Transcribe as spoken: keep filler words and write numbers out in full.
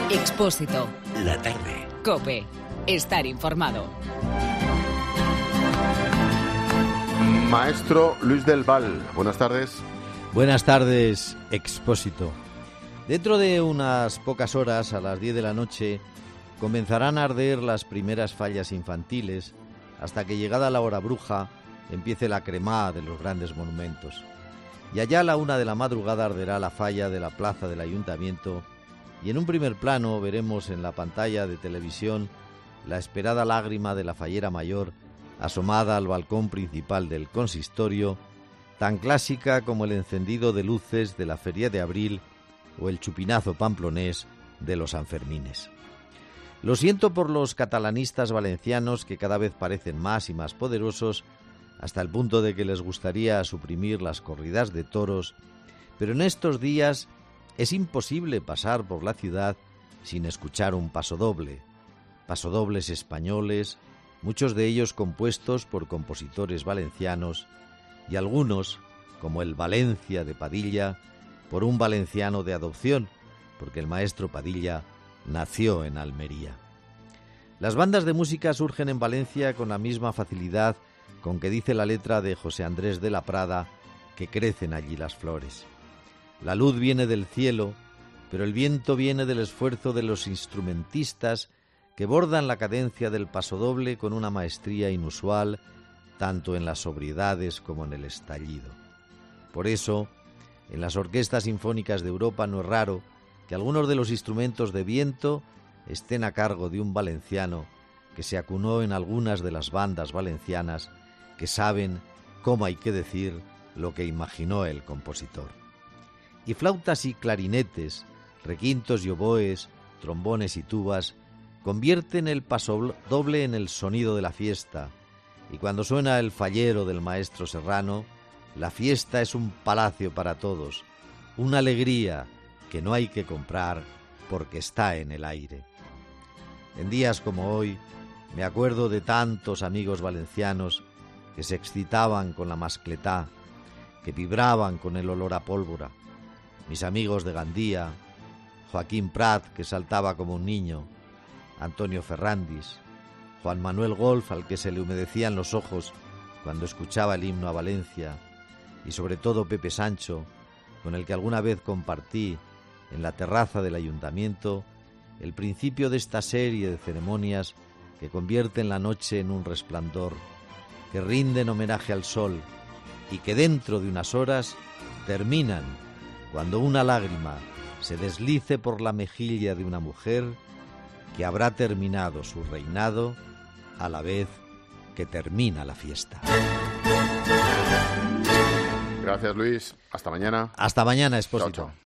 Expósito. La tarde. COPE. Estar informado. Maestro Luis del Val, buenas tardes. Buenas tardes, Expósito. Dentro de unas pocas horas, a las diez de la noche, comenzarán a arder las primeras fallas infantiles, hasta que, llegada la hora bruja, empiece la cremá de los grandes monumentos. Y allá a la una de la madrugada arderá la falla de la plaza del Ayuntamiento, y en un primer plano veremos en la pantalla de televisión la esperada lágrima de la fallera mayor asomada al balcón principal del consistorio, tan clásica como el encendido de luces de la Feria de Abril o el chupinazo pamplonés de los Sanfermines. Lo siento por los catalanistas valencianos, que cada vez parecen más y más poderosos, hasta el punto de que les gustaría suprimir las corridas de toros, pero en estos días es imposible pasar por la ciudad sin escuchar un pasodoble, pasodobles españoles, muchos de ellos compuestos por compositores valencianos, y algunos, como el Valencia de Padilla, por un valenciano de adopción, porque el maestro Padilla nació en Almería. Las bandas de música surgen en Valencia con la misma facilidad con que dice la letra de José Andrés de la Prada que crecen allí las flores. La luz viene del cielo, pero el viento viene del esfuerzo de los instrumentistas que bordan la cadencia del pasodoble con una maestría inusual, tanto en las sobriedades como en el estallido. Por eso, en las orquestas sinfónicas de Europa no es raro que algunos de los instrumentos de viento estén a cargo de un valenciano que se acunó en algunas de las bandas valencianas que saben cómo hay que decir lo que imaginó el compositor. Y flautas y clarinetes, requintos y oboes, trombones y tubas convierten el pasodoble en el sonido de la fiesta, y cuando suena el fallero del maestro Serrano, la fiesta es un palacio para todos, una alegría que no hay que comprar porque está en el aire. En días como hoy me acuerdo de tantos amigos valencianos que se excitaban con la mascletá, que vibraban con el olor a pólvora. Mis amigos de Gandía, Joaquín Prat, que saltaba como un niño, Antonio Ferrandis, Juan Manuel Golf, al que se le humedecían los ojos cuando escuchaba el himno a Valencia, y sobre todo Pepe Sancho, con el que alguna vez compartí en la terraza del Ayuntamiento el principio de esta serie de ceremonias que convierten la noche en un resplandor, que rinden homenaje al sol y que dentro de unas horas terminan cuando una lágrima se deslice por la mejilla de una mujer que habrá terminado su reinado a la vez que termina la fiesta. Gracias, Luis. Hasta mañana. Hasta mañana, Expósito. Chao, chao.